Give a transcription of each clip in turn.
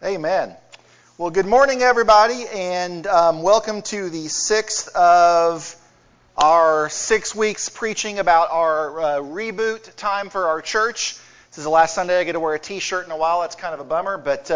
Amen. Well, good morning, everybody, and welcome to the sixth of our 6 weeks preaching about our reboot time for our church. This is the last Sunday I get to wear a t-shirt in a while. That's kind of a bummer, but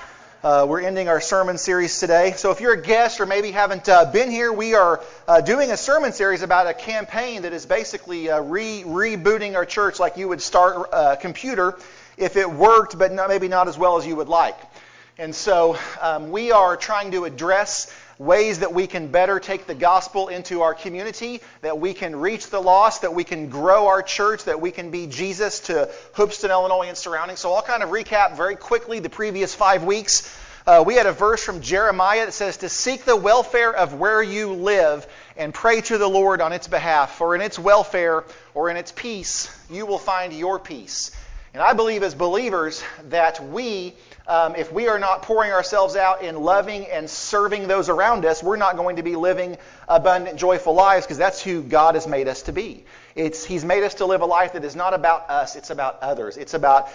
we're ending our sermon series today. So if you're a guest or maybe haven't been here, we are doing a sermon series about a campaign that is basically rebooting our church like you would start a computer if it worked, but maybe not as well as you would like. And so we are trying to address ways that we can better take the gospel into our community, that we can reach the lost, that we can grow our church, that we can be Jesus to Hoopeston, Illinois, and surrounding. So I'll kind of recap very quickly the previous 5 weeks. We had a verse from Jeremiah that says to seek the welfare of where you live and pray to the Lord on its behalf. For in its welfare or in its peace, you will find your peace. And I believe as believers that we, if we are not pouring ourselves out in loving and serving those around us, we're not going to be living abundant, joyful lives, because that's who God has made us to be. He's made us to live a life that is not about us, it's about others. It's about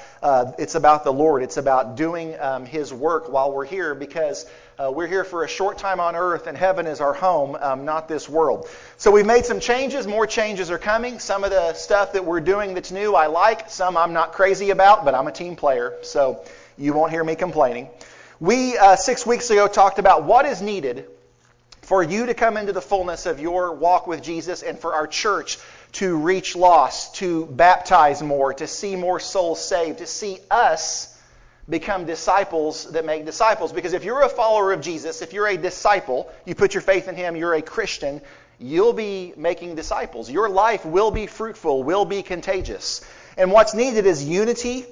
the Lord. It's about doing His work while we're here, because we're here for a short time on earth, and heaven is our home, not this world. So we've made some changes. More changes are coming. Some of the stuff that we're doing that's new I like. Some I'm not crazy about, but I'm a team player, so you won't hear me complaining. We, 6 weeks ago, talked about what is needed for you to come into the fullness of your walk with Jesus and for our church to reach lost, to baptize more, to see more souls saved, to see us become disciples that make disciples. Because if you're a follower of Jesus, if you're a disciple, you put your faith in Him, you're a Christian, you'll be making disciples. Your life will be fruitful, will be contagious. And what's needed is unity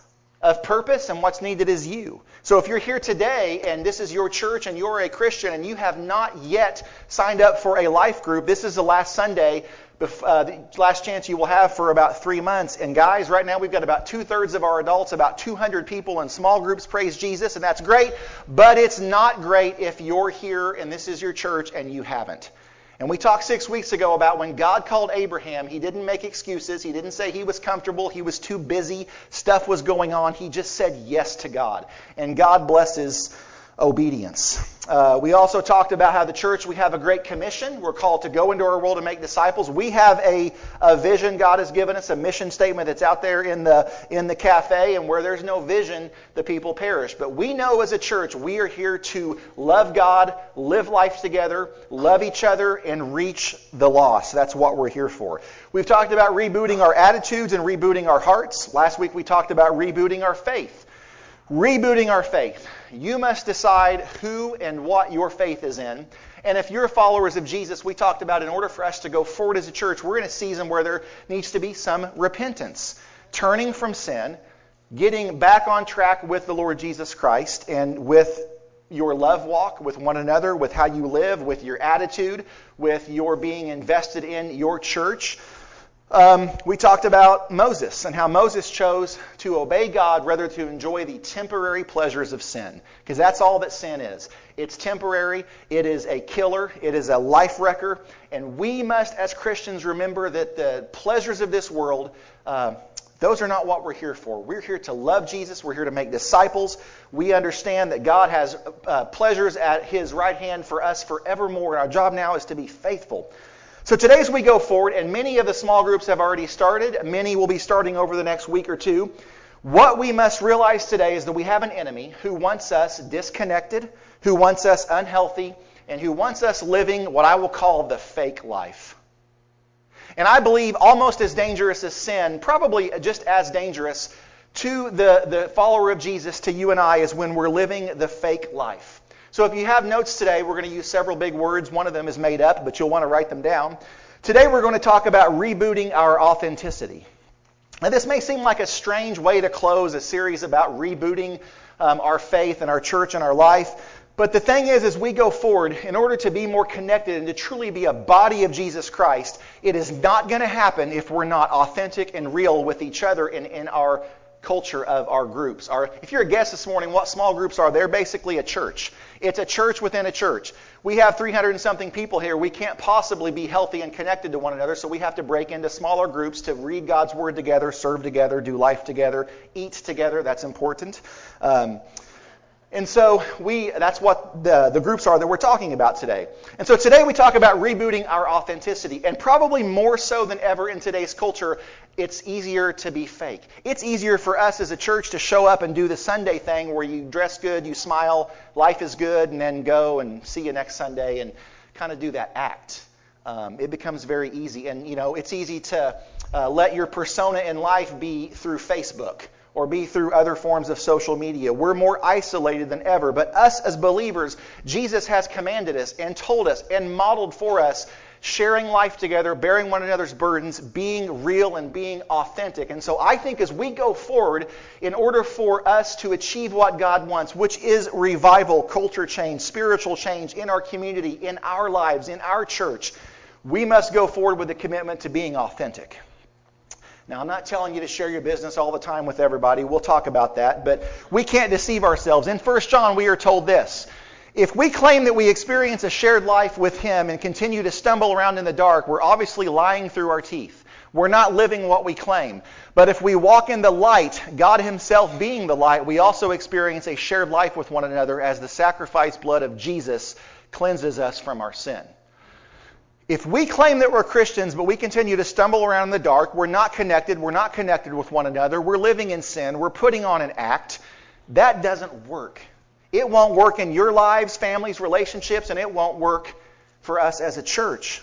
of purpose, and what's needed is you. So if you're here today and this is your church and you're a Christian and you have not yet signed up for a life group, this is the last Sunday, the last chance you will have for about 3 months. And guys, right now we've got about 2/3 of our adults, about 200 people in small groups, praise Jesus, and that's great. But it's not great if you're here and this is your church and you haven't. And we talked 6 weeks ago about when God called Abraham, He didn't make excuses. He didn't say he was comfortable. He was too busy. Stuff was going on. He just said yes to God. And God blesses obedience. We also talked about how the church, we have a great commission. We're called to go into our world and make disciples. We have a vision God has given us, a mission statement that's out there in the cafe, and where there's no vision, the people perish. But we know as a church, we are here to love God, live life together, love each other, and reach the lost. That's what we're here for. We've talked about rebooting our attitudes and rebooting our hearts. Last week we talked about rebooting our faith. Rebooting our faith. You must decide who and what your faith is in. And if you're followers of Jesus, we talked about in order for us to go forward as a church, we're in a season where there needs to be some repentance. Turning from sin, getting back on track with the Lord Jesus Christ, and with your love walk with one another, with how you live, with your attitude, with your being invested in your church. We talked about Moses and how Moses chose to obey God rather to enjoy the temporary pleasures of sin. Because that's all that sin is. It's temporary. It is a killer. It is a life wrecker. And we must, as Christians, remember that the pleasures of this world, those are not what we're here for. We're here to love Jesus. We're here to make disciples. We understand that God has pleasures at His right hand for us forevermore. And our job now is to be faithful. So today as we go forward, and many of the small groups have already started, many will be starting over the next week or two, what we must realize today is that we have an enemy who wants us disconnected, who wants us unhealthy, and who wants us living what I will call the fake life. And I believe almost as dangerous as sin, probably just as dangerous to the follower of Jesus, to you and I, is when we're living the fake life. So if you have notes today, we're going to use several big words. One of them is made up, but you'll want to write them down. Today we're going to talk about rebooting our authenticity. Now this may seem like a strange way to close a series about rebooting our faith and our church and our life. But the thing is, as we go forward, in order to be more connected and to truly be a body of Jesus Christ, it is not going to happen if we're not authentic and real with each other and in our culture of our groups. If you're a guest this morning, what small groups are? They're basically a church. It's a church within a church. We have 300 and something people here. We can't possibly be healthy and connected to one another, so we have to break into smaller groups to read God's Word together, serve together, do life together, eat together. That's important. And so that's what the groups are that we're talking about today. And so today we talk about rebooting our authenticity. And probably more so than ever in today's culture, it's easier to be fake. It's easier for us as a church to show up and do the Sunday thing where you dress good, you smile, life is good, and then go and see you next Sunday and kind of do that act. It becomes very easy. And, it's easy to let your persona in life be through Facebook or be through other forms of social media. We're more isolated than ever. But us as believers, Jesus has commanded us and told us and modeled for us sharing life together, bearing one another's burdens, being real and being authentic. And so I think as we go forward, in order for us to achieve what God wants, which is revival, culture change, spiritual change in our community, in our lives, in our church, we must go forward with a commitment to being authentic. Now, I'm not telling you to share your business all the time with everybody. We'll talk about that. But we can't deceive ourselves. In 1 John, we are told this. If we claim that we experience a shared life with Him and continue to stumble around in the dark, we're obviously lying through our teeth. We're not living what we claim. But if we walk in the light, God Himself being the light, we also experience a shared life with one another as the sacrificed blood of Jesus cleanses us from our sin. If we claim that we're Christians, but we continue to stumble around in the dark, we're not connected with one another, we're living in sin, we're putting on an act, that doesn't work. It won't work in your lives, families, relationships, and it won't work for us as a church.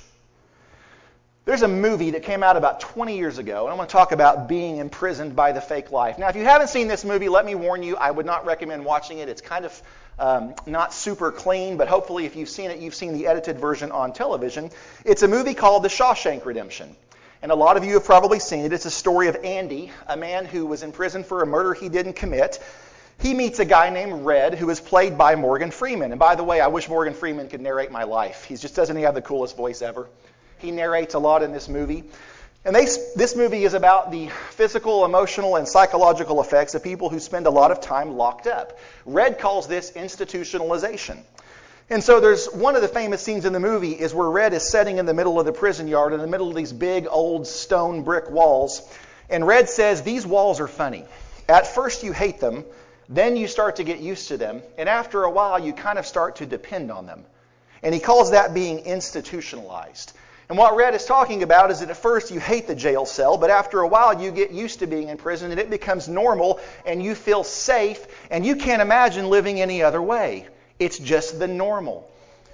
There's a movie that came out about 20 years ago, and I'm going to talk about being imprisoned by the fake life. Now, if you haven't seen this movie, let me warn you, I would not recommend watching it. It's kind of not super clean, but hopefully if you've seen it, you've seen the edited version on television. It's a movie called The Shawshank Redemption. And a lot of you have probably seen it. It's a story of Andy, a man who was in prison for a murder he didn't commit. He meets a guy named Red, who is played by Morgan Freeman. And by the way, I wish Morgan Freeman could narrate my life. Doesn't he have the coolest voice ever? He narrates a lot in this movie. And this movie is about the physical, emotional, and psychological effects of people who spend a lot of time locked up. Red calls this institutionalization. And so there's one of the famous scenes in the movie is where Red is sitting in the middle of the prison yard in the middle of these big old stone brick walls. And Red says, "These walls are funny. At first you hate them, then you start to get used to them, and after a while you kind of start to depend on them." And he calls that being institutionalized. And what Red is talking about is that at first you hate the jail cell, but after a while you get used to being in prison and it becomes normal and you feel safe and you can't imagine living any other way. It's just the normal.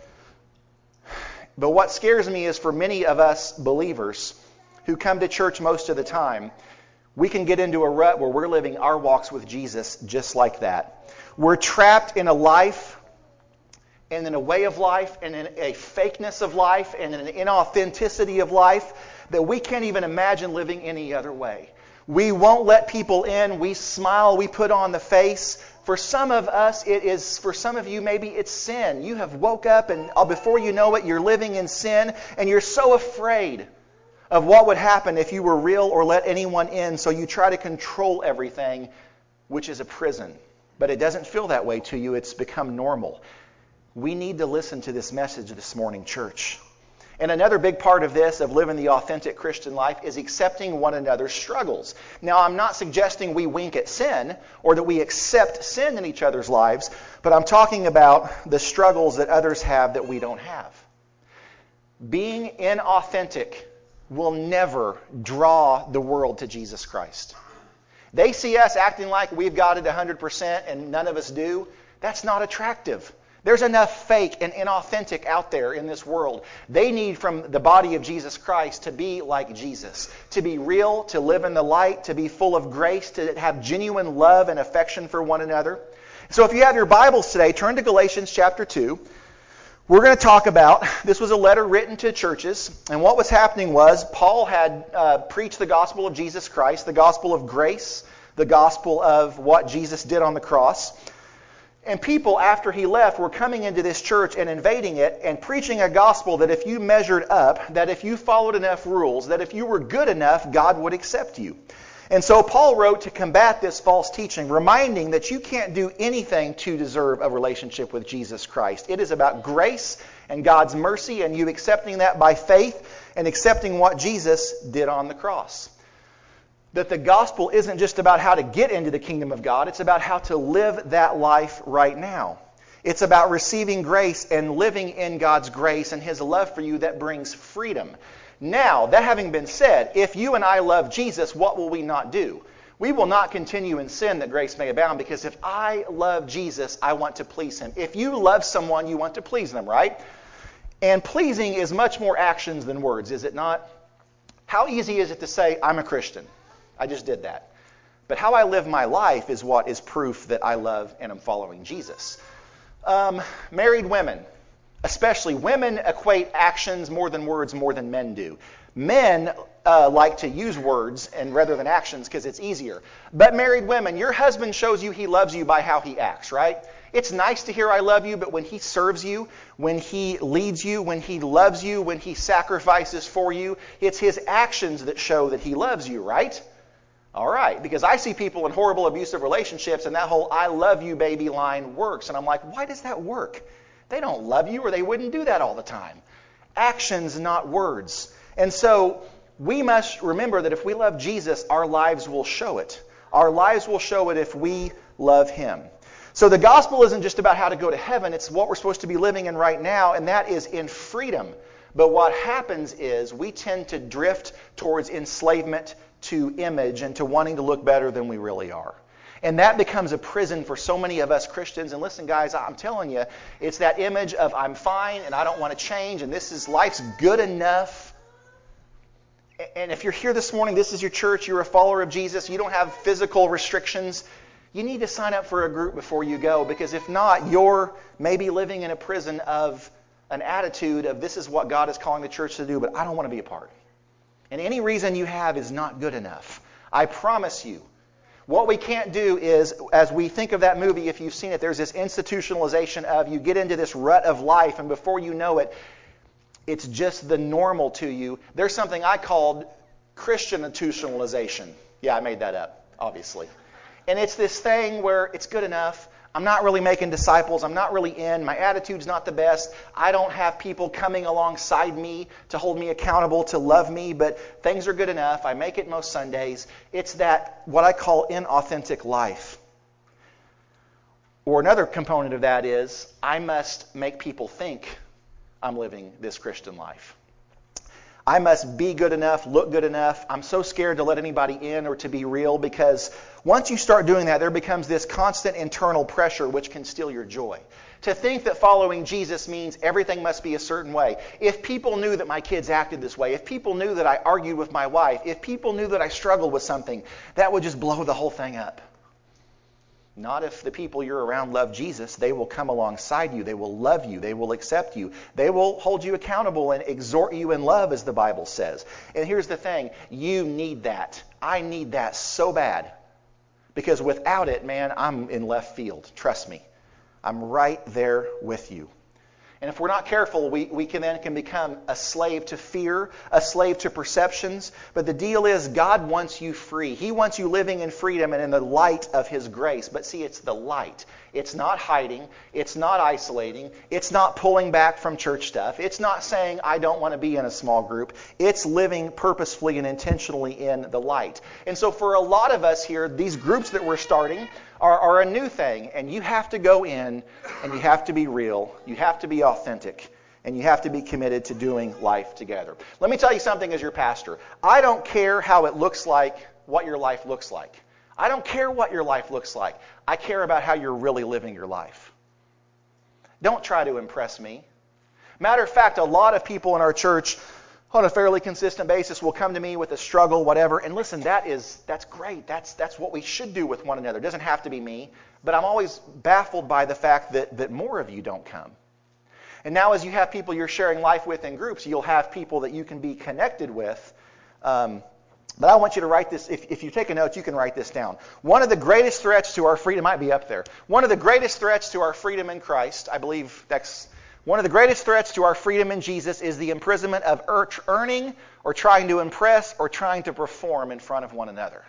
But what scares me is for many of us believers who come to church most of the time, we can get into a rut where we're living our walks with Jesus just like that. We're trapped in a life and in a way of life, and in a fakeness of life, and in an inauthenticity of life that we can't even imagine living any other way. We won't let people in. We smile. We put on the face. For some of us, for some of you, maybe it's sin. You have woke up and before you know it, you're living in sin, and you're so afraid of what would happen if you were real or let anyone in, so you try to control everything, which is a prison. But it doesn't feel that way to you. It's become normal. We need to listen to this message this morning, church. And another big part of this, of living the authentic Christian life, is accepting one another's struggles. Now, I'm not suggesting we wink at sin or that we accept sin in each other's lives, but I'm talking about the struggles that others have that we don't have. Being inauthentic will never draw the world to Jesus Christ. They see us acting like we've got it 100% and none of us do. That's not attractive. There's enough fake and inauthentic out there in this world. They need from the body of Jesus Christ to be like Jesus, to be real, to live in the light, to be full of grace, to have genuine love and affection for one another. So if you have your Bibles today, turn to Galatians chapter 2. We're going to talk about, this was a letter written to churches, and what was happening was Paul had preached the gospel of Jesus Christ, the gospel of grace, the gospel of what Jesus did on the cross. And people, after he left, were coming into this church and invading it and preaching a gospel that if you measured up, that if you followed enough rules, that if you were good enough, God would accept you. And so Paul wrote to combat this false teaching, reminding that you can't do anything to deserve a relationship with Jesus Christ. It is about grace and God's mercy and you accepting that by faith and accepting what Jesus did on the cross. that the gospel isn't just about how to get into the kingdom of God, it's about how to live that life right now. It's about receiving grace and living in God's grace and His love for you that brings freedom. Now, that having been said, if you and I love Jesus, what will we not do? We will not continue in sin that grace may abound, because if I love Jesus, I want to please Him. If you love someone, you want to please them, right? And pleasing is much more actions than words, is it not? How easy is it to say, I'm a Christian? I just did that. But how I live my life is what is proof that I love and am following Jesus. Married women, especially women, equate actions more than words more than men do. Men like to use words and rather than actions because it's easier. But married women, your husband shows you he loves you by how he acts, right? It's nice to hear I love you, but when he serves you, when he leads you, when he loves you, when he sacrifices for you, it's his actions that show that he loves you, right? All right, because I see people in horrible abusive relationships and that whole I love you baby line works. And I'm like, why does that work? They don't love you or they wouldn't do that all the time. Actions, not words. And so we must remember that if we love Jesus, our lives will show it. Our lives will show it if we love Him. So the gospel isn't just about how to go to heaven. It's what we're supposed to be living in right now, and that is in freedom. But what happens is we tend to drift towards enslavement to image and to wanting to look better than we really are. And that becomes a prison for so many of us Christians. And listen, guys, I'm telling you, it's that image of I'm fine and I don't want to change and this is life's good enough. And if you're here this morning, this is your church, you're a follower of Jesus, you don't have physical restrictions, you need to sign up for a group before you go, because if not, you're maybe living in a prison of an attitude of this is what God is calling the church to do, but I don't want to be a part. And any reason you have is not good enough. I promise you. What we can't do is, as we think of that movie, if you've seen it, there's this institutionalization of you get into this rut of life, and before you know it, it's just the normal to you. There's something I called Christian institutionalization. Yeah, I made that up, obviously. And it's this thing where it's good enough. I'm not really making disciples. I'm not really in. My attitude's not the best. I don't have people coming alongside me to hold me accountable, to love me, but things are good enough. I make it most Sundays. It's that, what I call inauthentic life. Or another component of that is, I must make people think I'm living this Christian life. I must be good enough, look good enough. I'm so scared to let anybody in or to be real, because once you start doing that, there becomes this constant internal pressure which can steal your joy. To think that following Jesus means everything must be a certain way. If people knew that my kids acted this way, if people knew that I argued with my wife, if people knew that I struggled with something, that would just blow the whole thing up. Not if the people you're around love Jesus. They will come alongside you. They will love you. They will accept you. They will hold you accountable and exhort you in love, as the Bible says. And here's the thing. You need that. I need that so bad. Because without it, man, I'm in left field. Trust me. I'm right there with you. And if we're not careful, we can become a slave to fear, a slave to perceptions. But the deal is, God wants you free. He wants you living in freedom and in the light of His grace. But see, it's the light. It's not hiding. It's not isolating. It's not pulling back from church stuff. It's not saying, I don't want to be in a small group. It's living purposefully and intentionally in the light. And so for a lot of us here, these groups that we're starting are a new thing, and you have to go in, and you have to be real, you have to be authentic, and you have to be committed to doing life together. Let me tell you something as your pastor. I don't care how it looks like, what your life looks like. I don't care what your life looks like. I care about how you're really living your life. Don't try to impress me. Matter of fact, a lot of people in our church on a fairly consistent basis will come to me with a struggle, whatever. And listen, that's great. That's what we should do with one another. It doesn't have to be me. But I'm always baffled by the fact that more of you don't come. And now as you have people you're sharing life with in groups, you'll have people that you can be connected with. But I want you to write this. If you take a note, you can write this down. One of the greatest threats to our freedom, might be up there. One of the greatest threats to our freedom in Christ, I believe that's one of the greatest threats to our freedom in Jesus, is the imprisonment of earning or trying to impress or trying to perform in front of one another.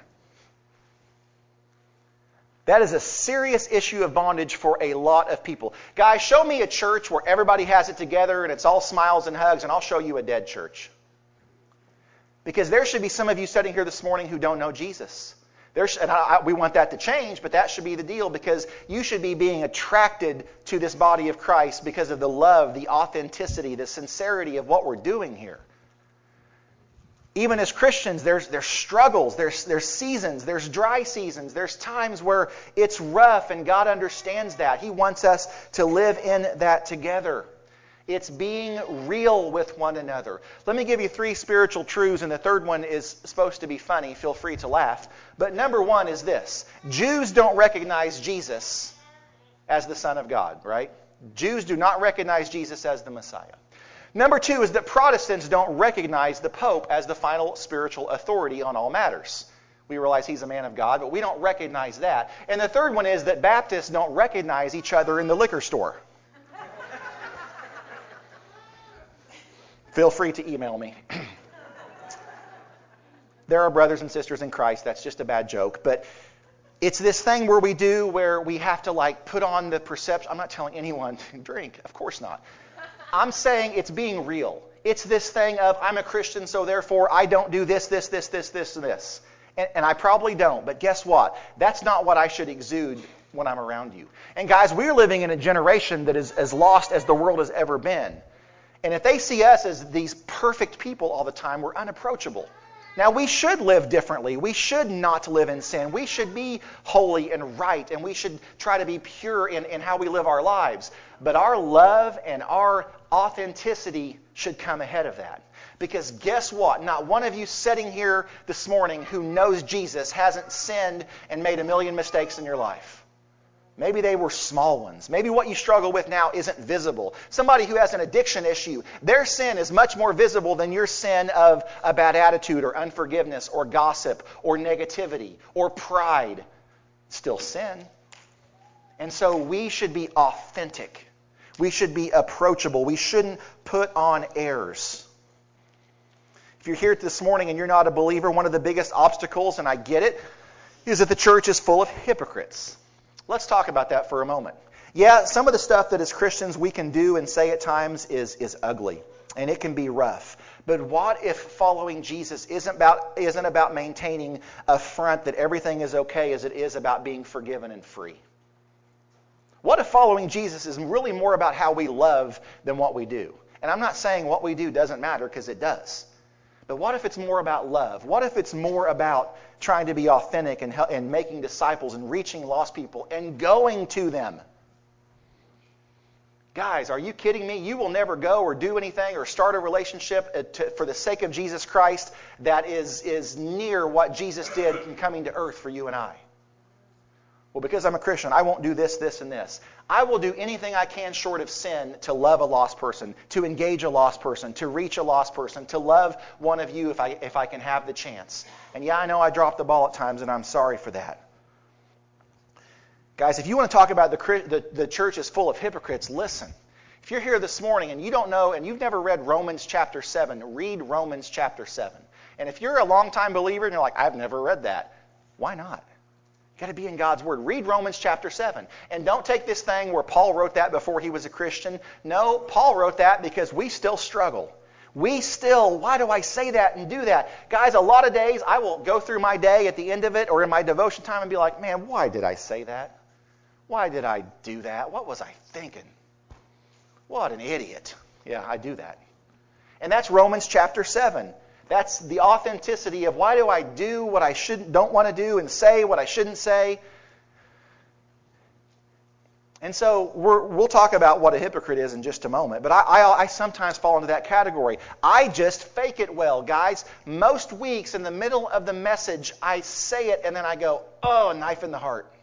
That is a serious issue of bondage for a lot of people. Guys, show me a church where everybody has it together and it's all smiles and hugs, and I'll show you a dead church. Because there should be some of you sitting here this morning who don't know Jesus. We want that to change, but that should be the deal, because you should be being attracted to this body of Christ because of the love, the authenticity, the sincerity of what we're doing here. Even as Christians, there's struggles, there's seasons, there's dry seasons, there's times where it's rough, and God understands that. He wants us to live in that together. It's being real with one another. Let me give you 3 spiritual truths, and the third one is supposed to be funny. Feel free to laugh. But number 1 is this. Jews don't recognize Jesus as the Son of God, right? Jews do not recognize Jesus as the Messiah. Number 2 is that Protestants don't recognize the Pope as the final spiritual authority on all matters. We realize he's a man of God, but we don't recognize that. And the third one is that Baptists don't recognize each other in the liquor store. Feel free to email me. There are brothers and sisters in Christ. That's just a bad joke. But it's this thing where we have to put on the perception. I'm not telling anyone to drink. Of course not. I'm saying it's being real. It's this thing of, I'm a Christian, so therefore I don't do this, and this. And I probably don't. But guess what? That's not what I should exude when I'm around you. And guys, we're living in a generation that is as lost as the world has ever been. And if they see us as these perfect people all the time, we're unapproachable. Now, we should live differently. We should not live in sin. We should be holy and right, and we should try to be pure in how we live our lives. But our love and our authenticity should come ahead of that. Because guess what? Not one of you sitting here this morning who knows Jesus hasn't sinned and made a million mistakes in your life. Maybe they were small ones. Maybe what you struggle with now isn't visible. Somebody who has an addiction issue, their sin is much more visible than your sin of a bad attitude or unforgiveness or gossip or negativity or pride. Still sin. And so we should be authentic. We should be approachable. We shouldn't put on airs. If you're here this morning and you're not a believer, one of the biggest obstacles, and I get it, is that the church is full of hypocrites. Let's talk about that for a moment. Yeah, some of the stuff that as Christians we can do and say at times is ugly, and it can be rough. But what if following Jesus isn't about maintaining a front that everything is okay as it is about being forgiven and free? What if following Jesus is really more about how we love than what we do? And I'm not saying what we do doesn't matter, because it does. But what if it's more about love? What if it's more about trying to be authentic and making disciples and reaching lost people and going to them? Guys, are you kidding me? You will never go or do anything or start a relationship for the sake of Jesus Christ that is near what Jesus did in coming to earth for you and I. Well, because I'm a Christian, I won't do this, this, and this. I will do anything I can short of sin to love a lost person, to engage a lost person, to reach a lost person, to love one of you if I can have the chance. And yeah, I know I dropped the ball at times, and I'm sorry for that. Guys, if you want to talk about the church is full of hypocrites, listen. If you're here this morning and you don't know, and you've never read Romans chapter 7, read Romans chapter 7. And if you're a longtime believer and you're like, I've never read that, why not? You've got to be in God's Word. Read Romans chapter 7. And don't take this thing where Paul wrote that before he was a Christian. No, Paul wrote that because we still struggle. Why do I say that and do that? Guys, a lot of days I will go through my day at the end of it or in my devotion time and be like, man, why did I say that? Why did I do that? What was I thinking? What an idiot. Yeah, I do that. And that's Romans chapter 7. That's the authenticity of why do I do what I don't want to do and say what I shouldn't say. And so we'll talk about what a hypocrite is in just a moment. But I sometimes fall into that category. I just fake it well, guys. Most weeks in the middle of the message, I say it and then I go, oh, knife in the heart.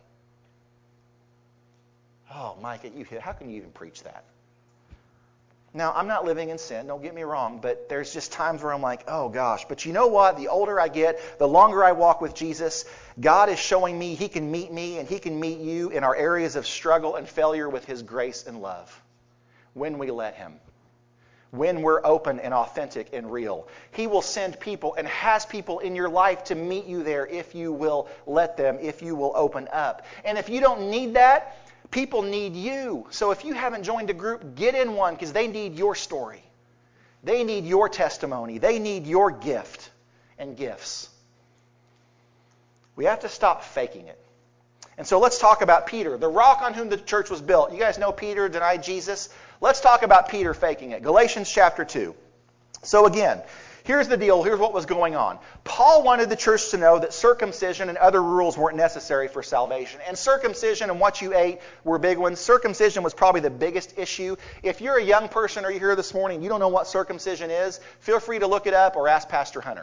Oh, Mike, how can you even preach that? Now, I'm not living in sin, don't get me wrong, but there's just times where I'm like, oh gosh. But you know what? The older I get, the longer I walk with Jesus, God is showing me He can meet me and He can meet you in our areas of struggle and failure with His grace and love when we let Him. When we're open and authentic and real. He will send people and has people in your life to meet you there if you will let them, if you will open up. And if you don't need that, people need you. So if you haven't joined a group, get in one because they need your story. They need your testimony. They need your gift. and gifts. We have to stop faking it. And so let's talk about Peter, the rock on whom the church was built. You guys know Peter denied Jesus? Let's talk about Peter faking it. Galatians chapter 2. So again, here's the deal. Here's what was going on. Paul wanted the church to know that circumcision and other rules weren't necessary for salvation. And circumcision and what you ate were big ones. Circumcision was probably the biggest issue. If you're a young person or you're here this morning, you don't know what circumcision is, feel free to look it up or ask Pastor Hunter.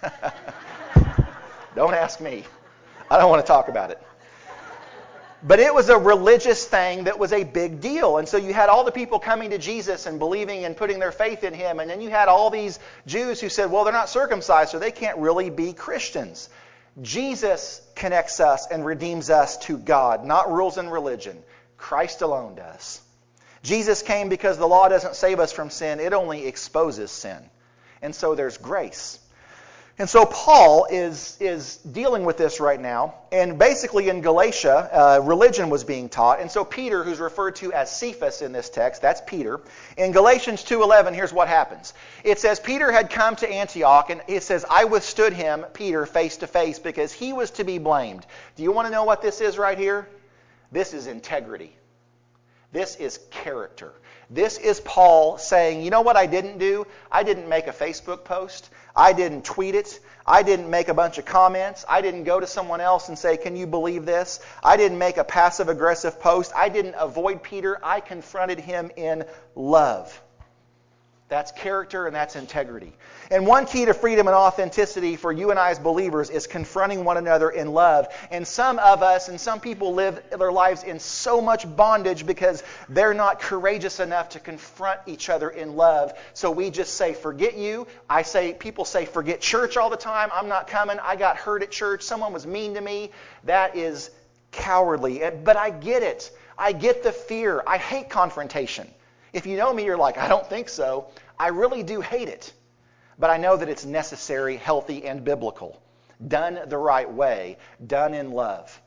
Don't ask me. I don't want to talk about it. But it was a religious thing that was a big deal. And so you had all the people coming to Jesus and believing and putting their faith in him. And then you had all these Jews who said, well, they're not circumcised, so they can't really be Christians. Jesus connects us and redeems us to God, not rules and religion. Christ alone does. Jesus came because the law doesn't save us from sin. It only exposes sin. And so there's grace. And so Paul is dealing with this right now. And basically in Galatia, religion was being taught. And so Peter, who's referred to as Cephas in this text, that's Peter. In Galatians 2:11, here's what happens. It says, Peter had come to Antioch, and it says, I withstood him, Peter, face to face, because he was to be blamed. Do you want to know what this is right here? This is integrity. This is character. This is Paul saying, you know what I didn't do? I didn't make a Facebook post. I didn't tweet it. I didn't make a bunch of comments. I didn't go to someone else and say, can you believe this? I didn't make a passive-aggressive post. I didn't avoid Peter. I confronted him in love. That's character and that's integrity. And one key to freedom and authenticity for you and I as believers is confronting one another in love. And some of us and some people live their lives in so much bondage because they're not courageous enough to confront each other in love. So we just say, forget you. People say, forget church all the time. I'm not coming. I got hurt at church. Someone was mean to me. That is cowardly. But I get it. I get the fear. I hate confrontation. If you know me, you're like, I don't think so. I really do hate it. But I know that it's necessary, healthy, and biblical. Done the right way. Done in love.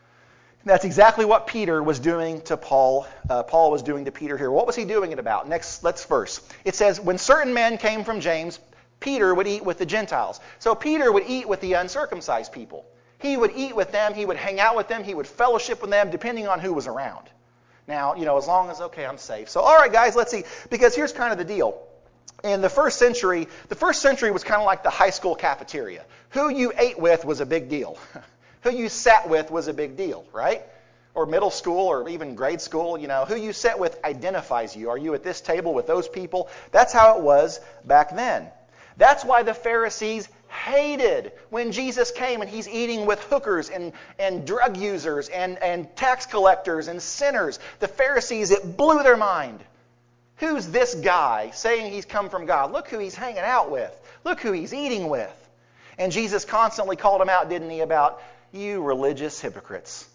And that's exactly what Peter was doing to Paul. Paul was doing to Peter here. What was he doing it about? Next verse. It says, when certain men came from James, Peter would eat with the Gentiles. So Peter would eat with the uncircumcised people. He would eat with them. He would hang out with them. He would fellowship with them, depending on who was around. Now, as long as, okay, I'm safe. So, all right, guys, let's see. Because here's kind of the deal. In the first century was kind of like the high school cafeteria. Who you ate with was a big deal. Who you sat with was a big deal, right? Or middle school or even grade school, who you sat with identifies you. Are you at this table with those people? That's how it was back then. That's why the Pharisees hated when Jesus came and he's eating with hookers and drug users and tax collectors and sinners. The Pharisees, it blew their mind. Who's this guy saying he's come from God? Look who he's hanging out with. Look who he's eating with. And Jesus constantly called them out, didn't he, about you religious hypocrites.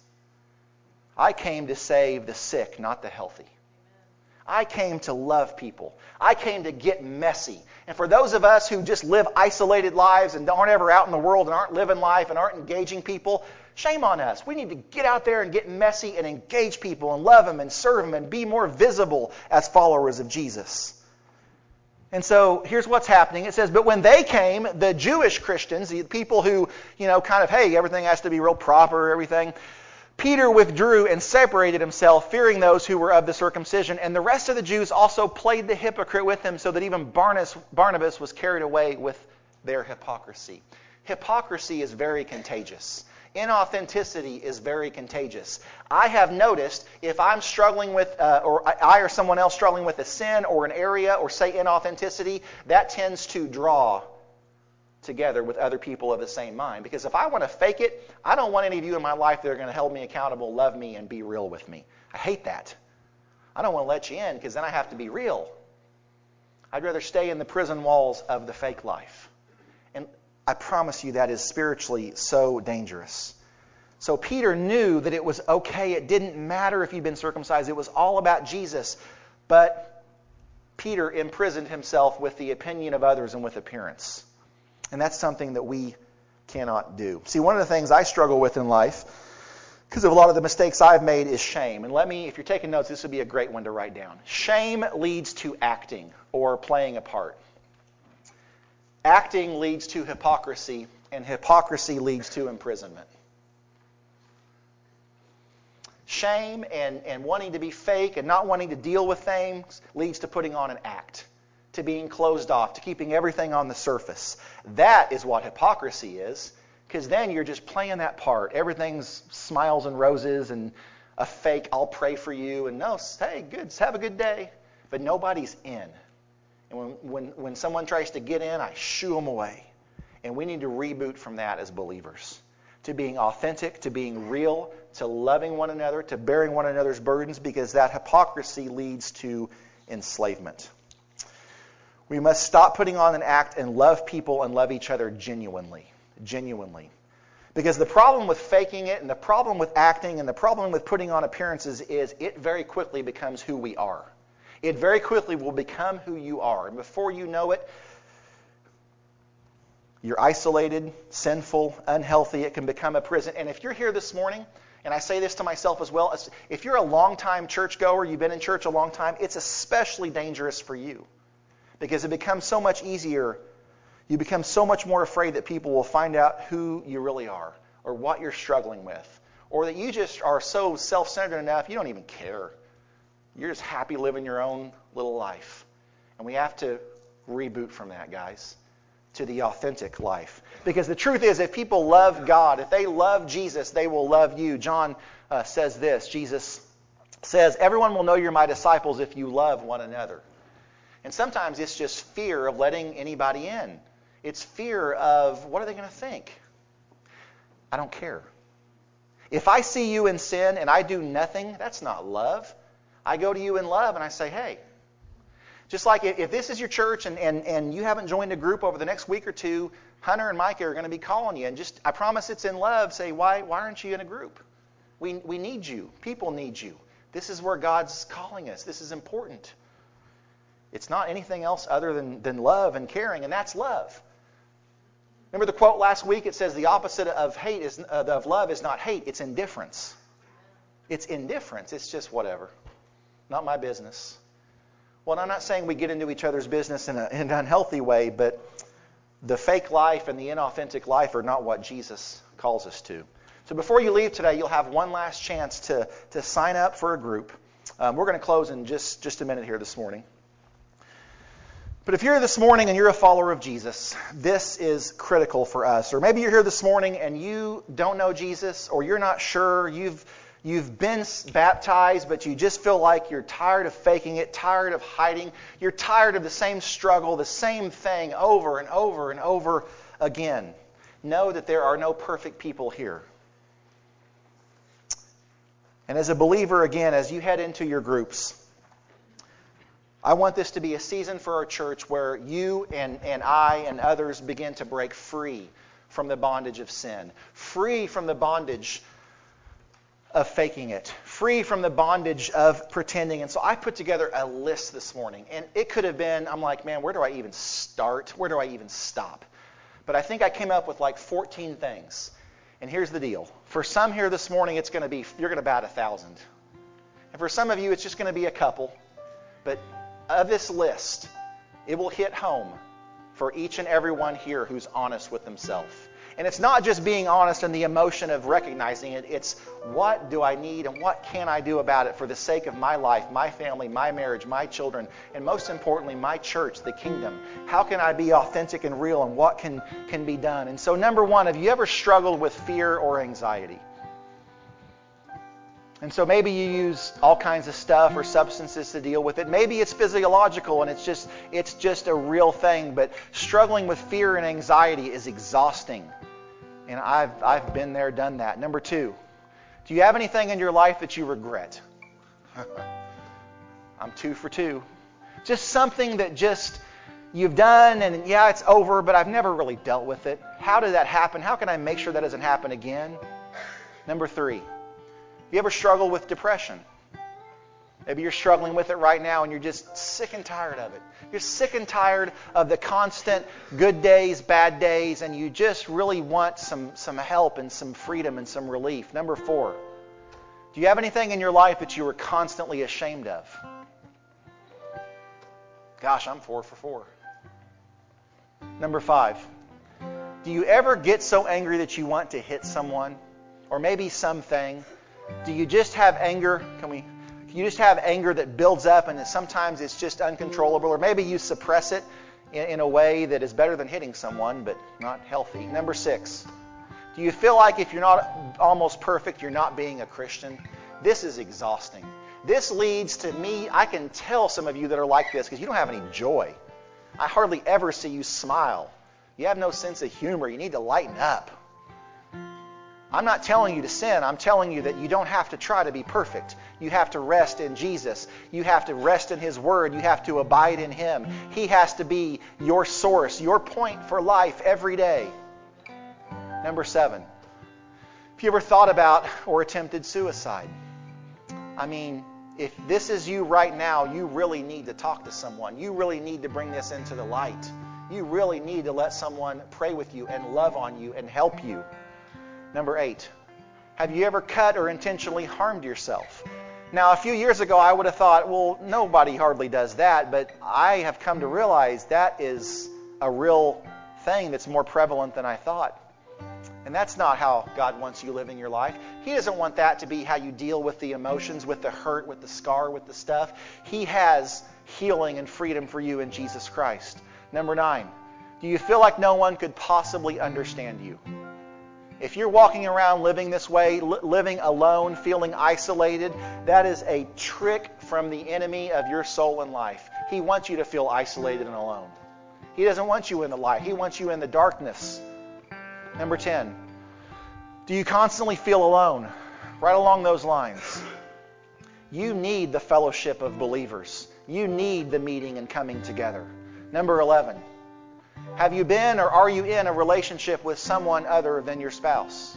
I came to save the sick, not the healthy. I came to love people. I came to get messy. And for those of us who just live isolated lives and aren't ever out in the world and aren't living life and aren't engaging people, shame on us. We need to get out there and get messy and engage people and love them and serve them and be more visible as followers of Jesus. And so here's what's happening. It says, but when they came, the Jewish Christians, the people who, kind of, hey, everything has to be real proper, everything, Peter withdrew and separated himself, fearing those who were of the circumcision. And the rest of the Jews also played the hypocrite with him, so that even Barnabas was carried away with their hypocrisy. Hypocrisy is very contagious. Inauthenticity is very contagious. I have noticed if I'm struggling with, or I or someone else struggling with a sin or an area, or say inauthenticity, that tends to draw together with other people of the same mind. Because if I want to fake it, I don't want any of you in my life that are going to hold me accountable, love me, and be real with me. I hate that. I don't want to let you in because then I have to be real. I'd rather stay in the prison walls of the fake life. And I promise you that is spiritually so dangerous. So Peter knew that it was okay. It didn't matter if he'd been circumcised. It was all about Jesus. But Peter imprisoned himself with the opinion of others and with appearance. And that's something that we cannot do. See, one of the things I struggle with in life, because of a lot of the mistakes I've made, is shame. And if you're taking notes, this would be a great one to write down. Shame leads to acting or playing a part. Acting leads to hypocrisy, and hypocrisy leads to imprisonment. Shame and wanting to be fake and not wanting to deal with things leads to putting on an act, to being closed off, to keeping everything on the surface. That is what hypocrisy is, because then you're just playing that part. Everything's smiles and roses and a fake, I'll pray for you, and no, hey, good, have a good day. But nobody's in. And when someone tries to get in, I shoo them away. And we need to reboot from that as believers, to being authentic, to being real, to loving one another, to bearing one another's burdens, because that hypocrisy leads to enslavement. We must stop putting on an act and love people and love each other genuinely. Genuinely. Because the problem with faking it and the problem with acting and the problem with putting on appearances is it very quickly becomes who we are. It very quickly will become who you are. And before you know it, you're isolated, sinful, unhealthy. It can become a prison. And if you're here this morning, and I say this to myself as well, if you're a long-time churchgoer, you've been in church a long time, it's especially dangerous for you. Because it becomes so much easier. You become so much more afraid that people will find out who you really are, or what you're struggling with, or that you just are so self-centered enough you don't even care. You're just happy living your own little life. And we have to reboot from that, guys, to the authentic life. Because the truth is, if people love God, if they love Jesus, they will love you. John says this. Jesus says, everyone will know you're my disciples if you love one another. And sometimes it's just fear of letting anybody in. It's fear of, what are they going to think? I don't care. If I see you in sin and I do nothing, that's not love. I go to you in love and I say, hey. Just like if this is your church and you haven't joined a group over the next week or two, Hunter and Micah are going to be calling you. And just, I promise it's in love, say, why aren't you in a group? We need you. People need you. This is where God's calling us. This is important. It's not anything else other than love and caring, and that's love. Remember the quote last week? It says the opposite of love is not hate, it's indifference. It's indifference. It's just whatever. Not my business. Well, I'm not saying we get into each other's business in an unhealthy way, but the fake life and the inauthentic life are not what Jesus calls us to. So before you leave today, you'll have one last chance to sign up for a group. We're going to close in just a minute here this morning. But if you're here this morning and you're a follower of Jesus, this is critical for us. Or maybe you're here this morning and you don't know Jesus, or you're not sure, You've been baptized, but you just feel like you're tired of faking it, tired of hiding. You're tired of the same struggle, the same thing over and over and over again. Know that there are no perfect people here. And as a believer, again, as you head into your groups, I want this to be a season for our church where you and I and others begin to break free from the bondage of sin, free from the bondage of faking it, free from the bondage of pretending. And so I put together a list this morning. And it could have been, I'm like, man, where do I even start? Where do I even stop? But I think I came up with like 14 things. And here's the deal. For some here this morning, it's going to be, you're going to bat 1,000. And for some of you, it's just going to be a couple. But of this list, it will hit home for each and every one here who's honest with themselves. And it's not just being honest in the emotion of recognizing it. It's what do I need and what can I do about it for the sake of my life, my family, my marriage, my children, and most importantly, my church, the kingdom. How can I be authentic and real, and what can be done? And so number one, have you ever struggled with fear or anxiety? And so maybe you use all kinds of stuff or substances to deal with it. Maybe it's physiological and it's just a real thing. But struggling with fear and anxiety is exhausting. And I've been there, done that. Number two, do you have anything in your life that you regret? I'm 2 for 2. Just something that just you've done and yeah, it's over, but I've never really dealt with it. How did that happen? How can I make sure that doesn't happen again? Number 3. You ever struggle with depression? Maybe you're struggling with it right now and you're just sick and tired of it. You're sick and tired of the constant good days, bad days, and you just really want some help and some freedom and some relief. Number 4, do you have anything in your life that you are constantly ashamed of? Gosh, I'm 4 for 4. Number 5, do you ever get so angry that you want to hit someone or maybe something? Do you just have anger? You just have anger that builds up and sometimes it's just uncontrollable, or maybe you suppress it in a way that is better than hitting someone but not healthy. Number 6, do you feel like if you're not almost perfect, you're not being a Christian? This is exhausting. This leads to me, I can tell some of you that are like this because you don't have any joy. I hardly ever see you smile. You have no sense of humor. You need to lighten up. I'm not telling you to sin. I'm telling you that you don't have to try to be perfect. You have to rest in Jesus. You have to rest in His Word. You have to abide in Him. He has to be your source, your point for life every day. Number 7, have you ever thought about or attempted suicide? I mean, if this is you right now, you really need to talk to someone. You really need to bring this into the light. You really need to let someone pray with you and love on you and help you. Number 8, have you ever cut or intentionally harmed yourself? Now, a few years ago, I would have thought, well, nobody hardly does that, but I have come to realize that is a real thing that's more prevalent than I thought. And that's not how God wants you living your life. He doesn't want that to be how you deal with the emotions, with the hurt, with the scar, with the stuff. He has healing and freedom for you in Jesus Christ. Number 9, do you feel like no one could possibly understand you? If you're walking around living this way, living alone, feeling isolated, that is a trick from the enemy of your soul and life. He wants you to feel isolated and alone. He doesn't want you in the light. He wants you in the darkness. Number 10, do you constantly feel alone? Right along those lines. You need the fellowship of believers. You need the meeting and coming together. Number 11, have you been or are you in a relationship with someone other than your spouse?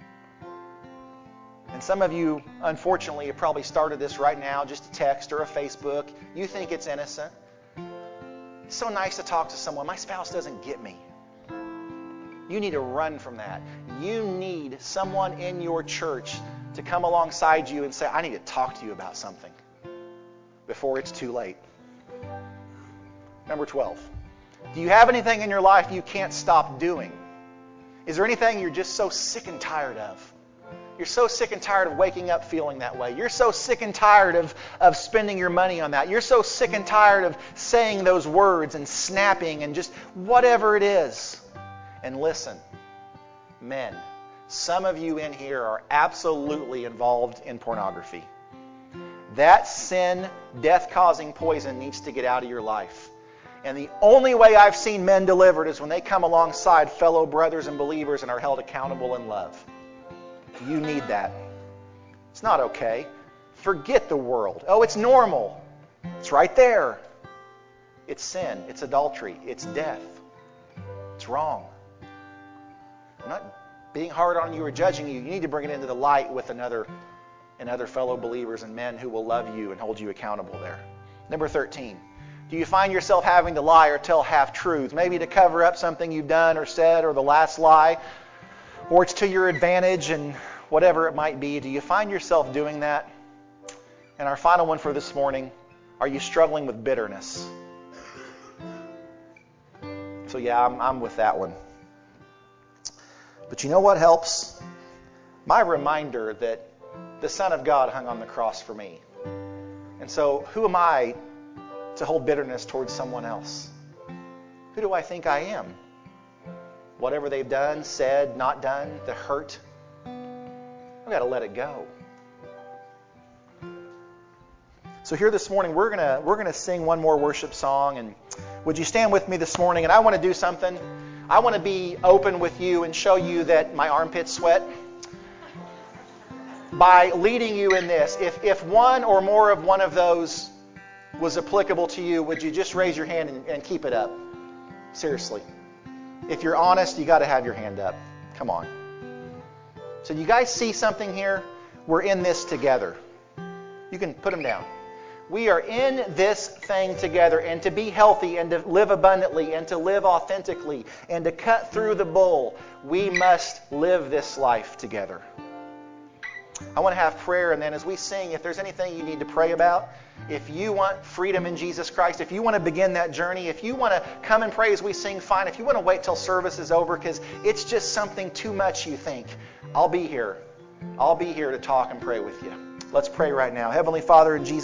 And some of you, unfortunately, have probably started this right now, just a text or a Facebook. You think it's innocent. It's so nice to talk to someone. My spouse doesn't get me. You need to run from that. You need someone in your church to come alongside you and say, I need to talk to you about something before it's too late. Number 12, do you have anything in your life you can't stop doing? Is there anything you're just so sick and tired of? You're so sick and tired of waking up feeling that way. You're so sick and tired of spending your money on that. You're so sick and tired of saying those words and snapping and just whatever it is. And listen, men, some of you in here are absolutely involved in pornography. That sin, death-causing poison needs to get out of your life. And the only way I've seen men delivered is when they come alongside fellow brothers and believers and are held accountable in love. You need that. It's not okay. Forget the world. Oh, it's normal. It's right there. It's sin. It's adultery. It's death. It's wrong. I'm not being hard on you or judging you. You need to bring it into the light with other fellow believers and men who will love you and hold you accountable there. Number 13, do you find yourself having to lie or tell half-truths, maybe to cover up something you've done or said or the last lie, or it's to your advantage and whatever it might be? Do you find yourself doing that? And our final one for this morning, are you struggling with bitterness? So yeah, I'm with that one. But you know what helps? My reminder that the Son of God hung on the cross for me. And so who am I to hold bitterness towards someone else? Who do I think I am? Whatever they've done, said, not done, the hurt, I've got to let it go. So here this morning, we're gonna sing one more worship song. And would you stand with me this morning? And I want to do something. I want to be open with you and show you that my armpits sweat by leading you in this. If one or more of one of those was applicable to you, would you just raise your hand and keep it up? Seriously. If you're honest, you got to have your hand up. Come on. So you guys see something here? We're in this together. You can put them down. We are in this thing together, and to be healthy and to live abundantly and to live authentically and to cut through the bull, we must live this life together. I want to have prayer, and then as we sing, if there's anything you need to pray about, if you want freedom in Jesus Christ, if you want to begin that journey, if you want to come and pray as we sing, fine. If you want to wait till service is over because it's just something too much you think, I'll be here. I'll be here to talk and pray with you. Let's pray right now. Heavenly Father, in Jesus'